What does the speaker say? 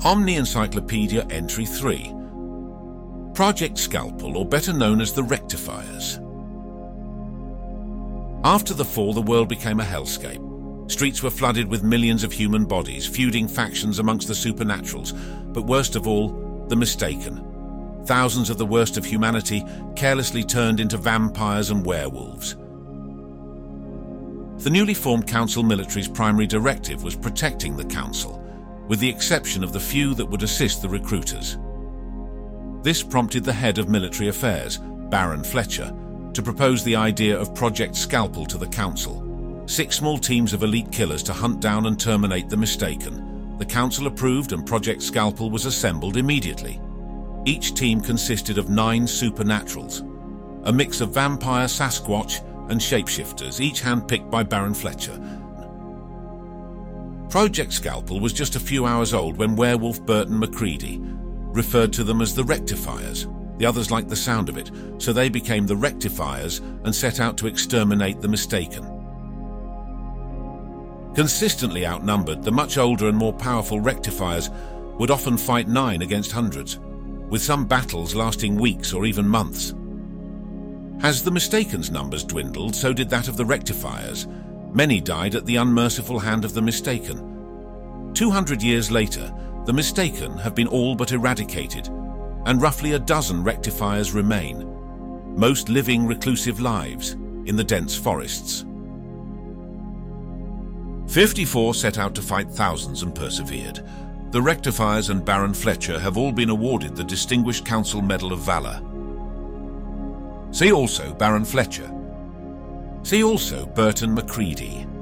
Omni Encyclopedia Entry 3. Project Scalpel, or better known as the Rectifiers. After the fall, the world became a hellscape. Streets were flooded with millions of human bodies, feuding factions amongst the supernaturals, but worst of all, the Mistaken. Thousands of the worst of humanity carelessly turned into vampires and werewolves. The newly formed Council military's primary directive was protecting the Council, with the exception of the few that would assist the recruiters. This prompted the head of military affairs, Baron Fletcher, to propose the idea of Project Scalpel to the Council. 6 small teams of elite killers to hunt down and terminate the Mistaken. The Council approved and Project Scalpel was assembled immediately. Each team consisted of 9 supernaturals, a mix of vampire, Sasquatch, and shapeshifters, each handpicked by Baron Fletcher. Project Scalpel was just a few hours old when werewolf Burton Macready referred to them as the Rectifiers. The others liked the sound of it, so they became the Rectifiers and set out to exterminate the Mistaken. Consistently outnumbered, the much older and more powerful Rectifiers would often fight 9 against hundreds, with some battles lasting weeks or even months. As the Mistaken's numbers dwindled, so did that of the Rectifiers. Many died at the unmerciful hand of the Mistaken. 200 years later, the Mistaken have been all but eradicated, and roughly a dozen Rectifiers remain, most living reclusive lives in the dense forests. 54 set out to fight thousands and persevered. The Rectifiers and Baron Fletcher have all been awarded the Distinguished Council Medal of Valor. See also Baron Fletcher. See also Burton Macready.